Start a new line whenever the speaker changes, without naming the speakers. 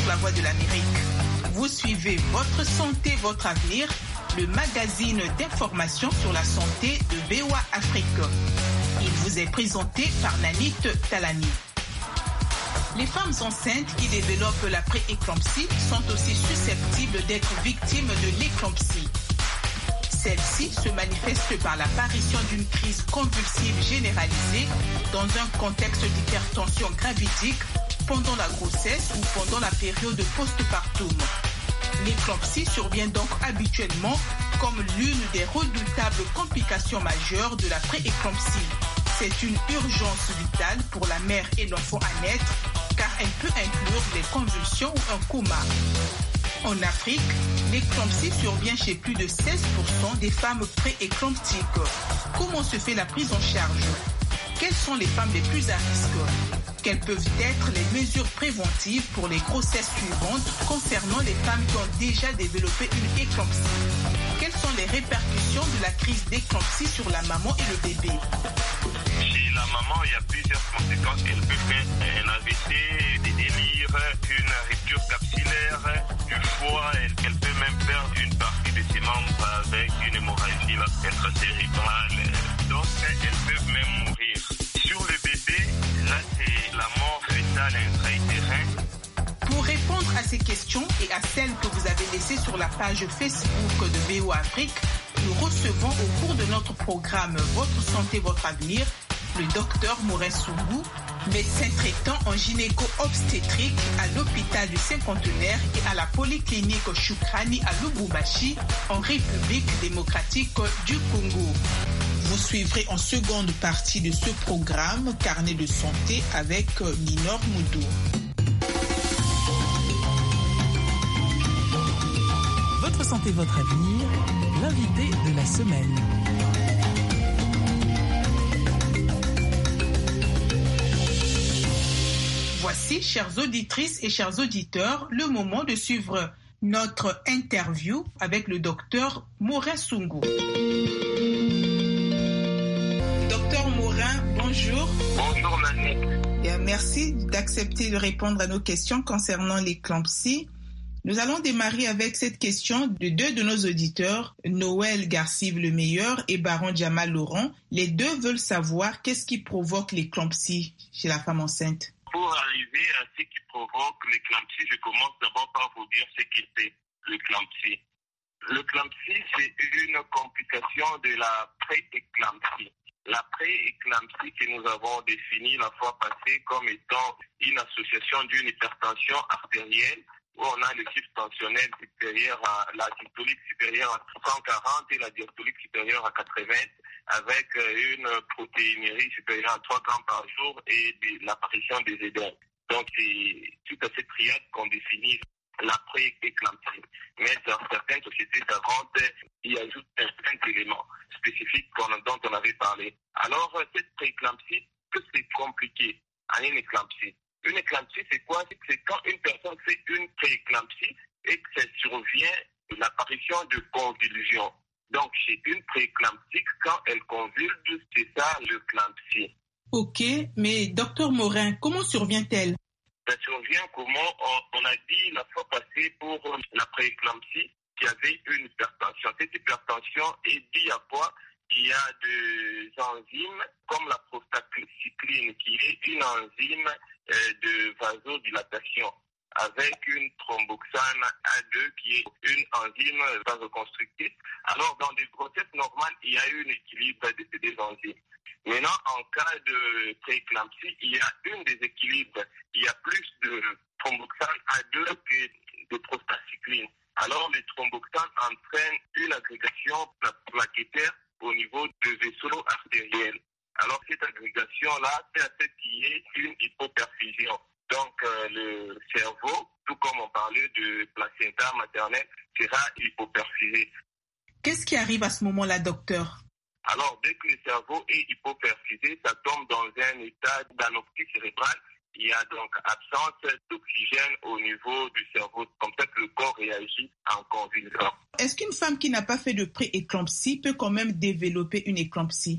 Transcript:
la Voix de l'Amérique. Vous suivez Votre Santé, Votre Avenir, le magazine d'information sur la santé de VOA Afrique. Il vous est présenté par Nanit Talani. Les femmes enceintes qui développent la pré-éclampsie sont aussi susceptibles d'être victimes de l'éclampsie. Celle-ci se manifeste par l'apparition d'une crise convulsive généralisée dans un contexte d'hypertension gravidique pendant la grossesse ou pendant la période postpartum. L'éclampsie survient donc habituellement comme l'une des redoutables complications majeures de la pré-éclampsie. C'est une urgence vitale pour la mère et l'enfant à naître car elle peut inclure des convulsions ou un coma. En Afrique, l'éclampsie survient chez plus de 16% des femmes pré-éclamptiques. Comment se fait la prise en charge? Quelles sont les femmes les plus à risque? Quelles peuvent être les mesures préventives pour les grossesses suivantes concernant les femmes qui ont déjà développé une éclampsie? Quelles sont les répercussions de la crise d'éclampsie sur la maman et le bébé?
Chez la maman, il y a plusieurs conséquences. Elle peut faire un AVC, des délires, une rupture capsulaire du foie. Elle peut même perdre une partie de ses membres avec une hémorragie intracérébrale. Donc, elles peuvent même mourir. Sur le bébé, là, c'est la mort fétale intra-utérin.
Pour répondre à ces questions et à celles que vous avez laissées sur la page Facebook de VOA Afrique, nous recevons au cours de notre programme Votre Santé, Votre Avenir, le docteur Morin Soungou, médecin traitant en gynéco-obstétrique à l'hôpital du Cinquantenaire et à la polyclinique Shukrani à Lubumbashi, en République démocratique du Congo. Vous suivrez en seconde partie de ce programme Carnet de santé avec Minor Moudou.
Votre santé, votre avenir, l'invité de la semaine.
Voici, chères auditrices et chers auditeurs, le moment de suivre notre interview avec le docteur Morin Soungou. Docteur Morin, bonjour.
Bonjour Nanit.
Merci d'accepter de répondre à nos questions concernant l'éclampsie. Nous allons démarrer avec cette question de deux de nos auditeurs, Noël Garcive le Meilleur et Baron Jamal Laurent. Les deux veulent savoir qu'est-ce qui provoque l'éclampsie chez la femme enceinte.
Pour arriver à ce qui provoque l'éclampsie, je commence d'abord par vous dire ce qu'est l'éclampsie. L'éclampsie, c'est une complication de la pré-éclampsie. La pré-éclampsie que nous avons définie la fois passée comme étant une association d'une hypertension artérielle où on a le chiffre tensionnel supérieur à la systolique supérieure à 140 et la diastolique supérieure à 80 avec une protéinurie supérieure à 3 grammes par jour et l'apparition des édèmes. Donc c'est tout à cette triade qu'on définit la pré-éclampsie. Mais dans certaines sociétés savantes, il ajoute certains éléments spécifiques dont on avait parlé. Alors cette pré-éclampsie, que c'est compliqué à une éclampsie. Une éclampsie, c'est quoi? C'est quand une personne fait une pré-éclampsie et que ça survient l'apparition de convulsions. Donc, chez une pré-éclampsie, quand elle convulse, c'est ça l'éclampsie.
Ok, mais docteur Morin, comment survient-elle?
Ça survient comment? On a dit la fois passée pour la pré-éclampsie qu'il y avait une hypertension. Cette hypertension est due à quoi? Il y a des enzymes comme la prostacycline qui est une enzyme de vasodilatation avec une thromboxane A2 qui est une enzyme vasoconstrictrice. Alors, dans des grossesses normales, il y a eu un équilibre de ces deux enzymes. Maintenant, en cas de prééclampsie, il y a un déséquilibre. Il y a plus de thromboxane A2 que de prostacycline. Alors, le thromboxane entraîne une agrégation plaquettaire au niveau du vaisseau artériel. Alors, cette agrégation-là, c'est à ce qui est une hypoperfusion. Donc, le cerveau, tout comme on parlait de placenta maternelle, sera hypoperfusé.
Qu'est-ce qui arrive à ce moment-là, docteur?
Alors, dès que le cerveau est hypoperfusé, ça tombe dans un état d'anoxie cérébrale. Il y a donc absence d'oxygène au niveau du cerveau, comme ça que le corps réagit en convulsion.
Est-ce qu'une femme qui n'a pas fait de pré-éclampsie peut quand même développer une éclampsie?